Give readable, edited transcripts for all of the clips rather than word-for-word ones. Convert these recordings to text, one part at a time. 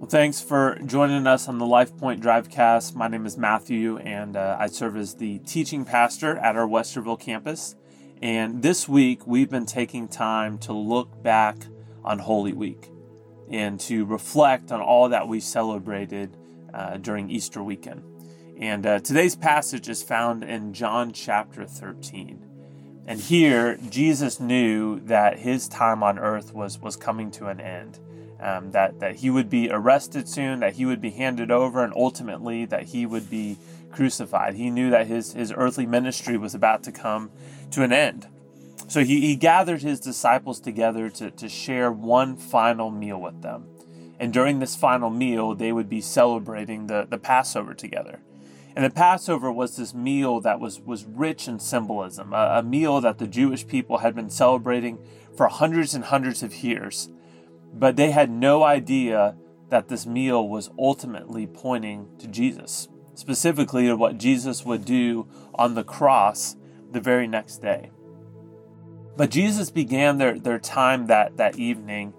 Well, thanks for joining us on the LifePoint Drivecast. My name is Matthew, and I serve as the teaching pastor at our Westerville campus. And this week, we've been taking time to look back on Holy Week and to reflect on all that we celebrated during Easter weekend. And today's passage is found in John chapter 13. And here, Jesus knew that his time on earth was coming to an end. That he would be arrested soon, that he would be handed over, and ultimately that he would be crucified. He knew that his earthly ministry was about to come to an end. So he gathered his disciples together to share one final meal with them. And during this final meal, they would be celebrating the Passover together. And the Passover was this meal that was rich in symbolism, a meal that the Jewish people had been celebrating for hundreds and hundreds of years. But they had no idea that this meal was ultimately pointing to Jesus, specifically to what Jesus would do on the cross the very next day. But Jesus began their time that evening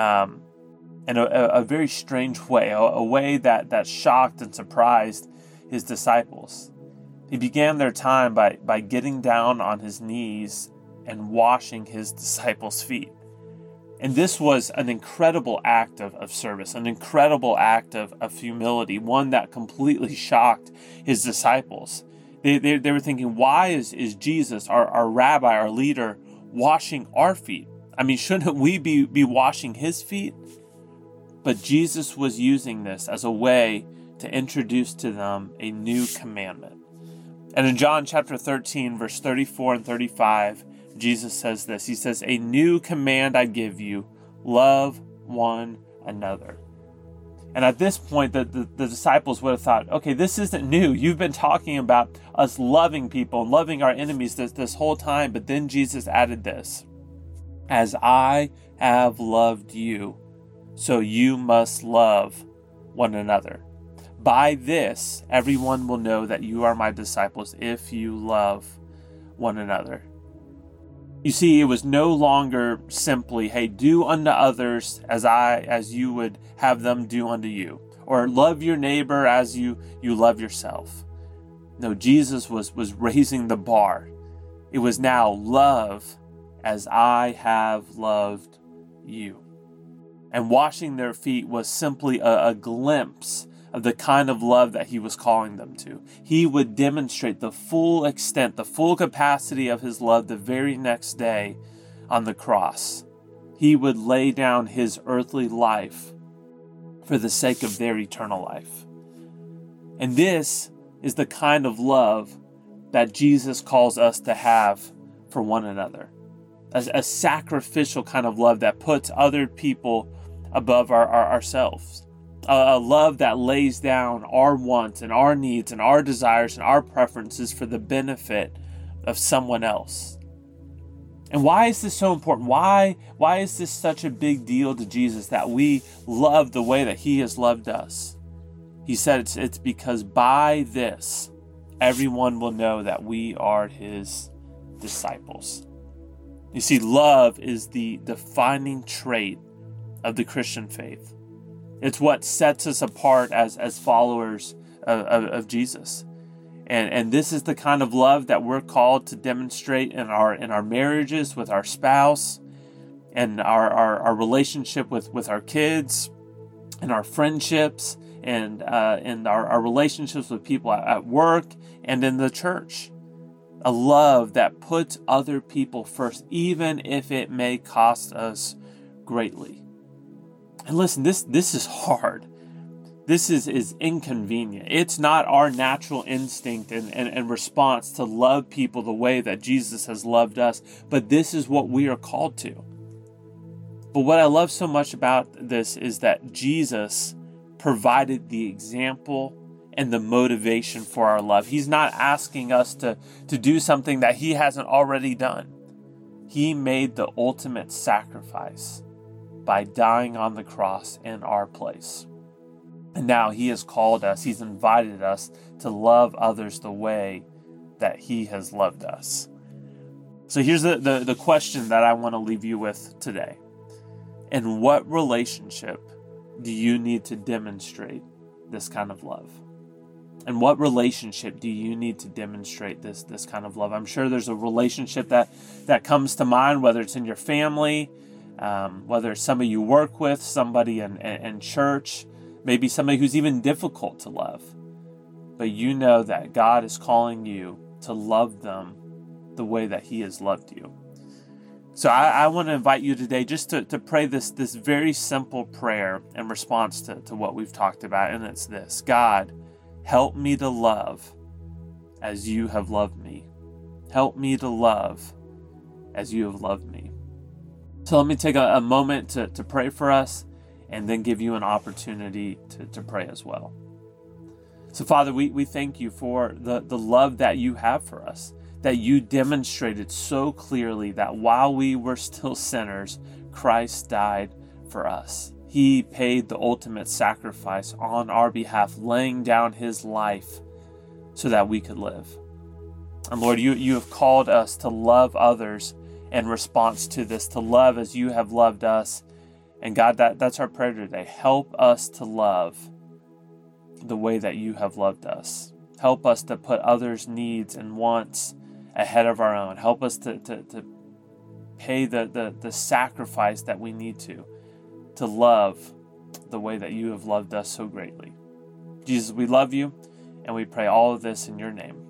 in a very strange way, a way that shocked and surprised his disciples. He began their time by getting down on his knees and washing his disciples' feet. And this was an incredible act of service, an incredible act of humility, one that completely shocked his disciples. They were thinking, why is Jesus, our rabbi, our leader, washing our feet? I mean, shouldn't we be washing his feet? But Jesus was using this as a way to introduce to them a new commandment. And in John chapter 13, verse 34 and 35, Jesus says this. He says, "A new command I give you, love one another." And at this point, the disciples would have thought, okay, this isn't new. You've been talking about us loving people and loving our enemies this whole time. But then Jesus added this, "As I have loved you, so you must love one another. By this, everyone will know that you are my disciples if you love one another." You see, it was no longer simply, hey, do unto others as you would have them do unto you, or love your neighbor as you love yourself. No, Jesus was raising the bar. It was now love as I have loved you. And washing their feet was simply a glimpse of the kind of love that he was calling them to. He would demonstrate the full extent, the full capacity of his love the very next day on the cross. He would lay down his earthly life for the sake of their eternal life. And this is the kind of love that Jesus calls us to have for one another. A sacrificial kind of love that puts other people above ourselves. A love that lays down our wants and our needs and our desires and our preferences for the benefit of someone else. And why is this so important? Why is this such a big deal to Jesus that we love the way that he has loved us? He said it's because by this, everyone will know that we are his disciples. You see, love is the defining trait of the Christian faith. It's what sets us apart as followers of Jesus. And this is the kind of love that we're called to demonstrate in our marriages with our spouse, and our relationship with our kids, and our friendships, and our relationships with people at work and in the church. A love that puts other people first, even if it may cost us greatly. And listen, this is hard. This is inconvenient. It's not our natural instinct and response to love people the way that Jesus has loved us, but this is what we are called to. But what I love so much about this is that Jesus provided the example and the motivation for our love. He's not asking us to do something that he hasn't already done. He made the ultimate sacrifice by dying on the cross in our place. And now he has called us, he's invited us to love others the way that he has loved us. So here's the question that I want to leave you with today. In what relationship do you need to demonstrate this kind of love? And what relationship do you need to demonstrate this kind of love? I'm sure there's a relationship that comes to mind, whether it's in your family, whether it's somebody you work with, somebody in church, maybe somebody who's even difficult to love. But you know that God is calling you to love them the way that He has loved you. So I want to invite you today just to pray this very simple prayer in response to what we've talked about. And it's this: God, help me to love as you have loved me. Help me to love as you have loved me. So let me take a moment to pray for us and then give you an opportunity to pray as well. So Father, we thank you for the love that you have for us, that you demonstrated so clearly that while we were still sinners, Christ died for us. He paid the ultimate sacrifice on our behalf, laying down His life so that we could live. And Lord, you have called us to love others in response to this, to love as you have loved us. And God, that's our prayer today. Help us to love the way that you have loved us. Help us to put others' needs and wants ahead of our own. Help us to pay the sacrifice that we need to love the way that you have loved us so greatly. Jesus, we love you, and we pray all of this in your name.